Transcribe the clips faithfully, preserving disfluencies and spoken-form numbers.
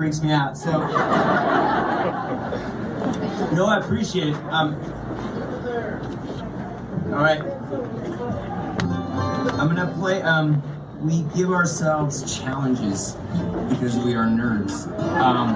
freaks me out. So, no, I appreciate it. Um, all right, I'm gonna play. Um, we give ourselves challenges because we are nerds. Um,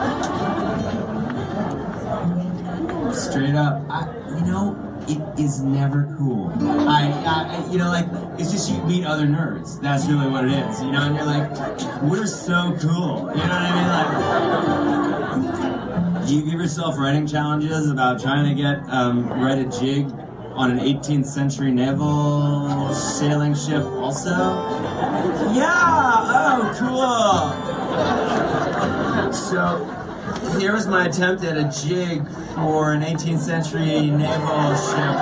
straight up, I, you know. It is never cool. I, I, you know, like, it's just you meet other nerds. That's really what it is, you know? And you're like, we're so cool. You know what I mean? Like, do you give yourself writing challenges about trying to get, um, write a jig on an eighteenth century naval sailing ship also? Yeah! Oh, cool! So, here was my attempt at a jig for an eighteenth century naval ship.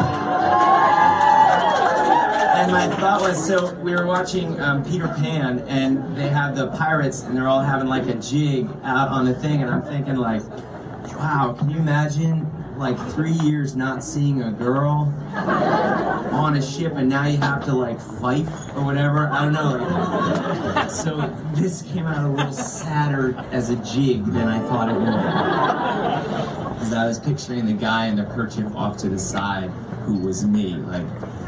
And my thought was, so we were watching um, Peter Pan, and they have the pirates, and they're all having like a jig out on the thing, and I'm thinking like, wow, can you imagine like three years not seeing a girl on a ship, and now you have to like fight or whatever? I don't know. Like, so this came out a little sadder as a jig than I thought it would. Because I was picturing the guy in the kerchief off to the side who was me. Like,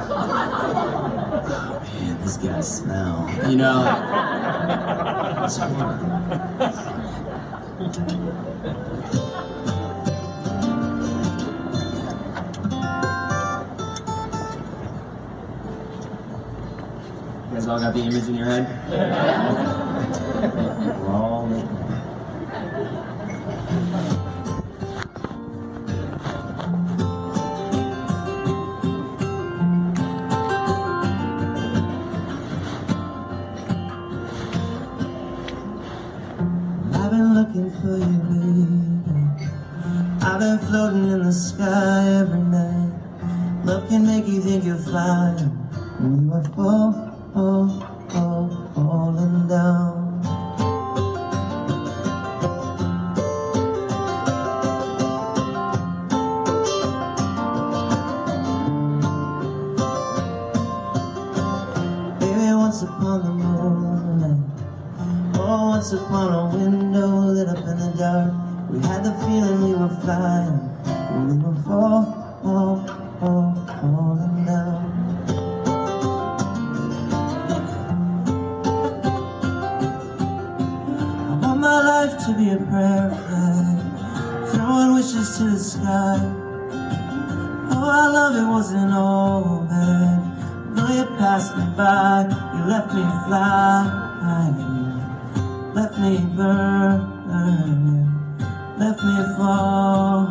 oh man, this guy smell. You know? Like, it's hard. You guys all got the image in your head? We're all making it. I've been looking for you, baby. I've been floating in the sky every night. Love can make you think you're flying, and you are falling. Oh, oh, falling down. Baby, once upon the moonlight, oh, once upon a window lit up in the dark, we had the feeling we were flying, and we were fall, oh, oh, falling down. My life to be a prayer flag, throwing wishes to the sky. Oh, our love, it wasn't all bad. Though you passed me by, you left me fly, left me burn, left me fall.